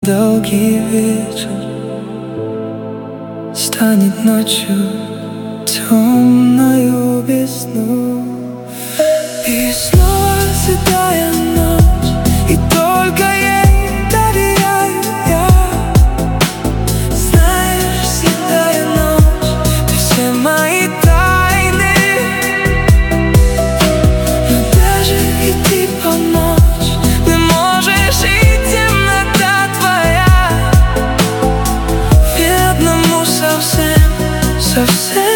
долгий вечер станет ночью темною весну. И снова седая ночь, и только ей доверяю я. Знаешь, седая ночь, ты все мои тайны. Но даже идти по ночь ты можешь, и темнота твоя. И одному совсем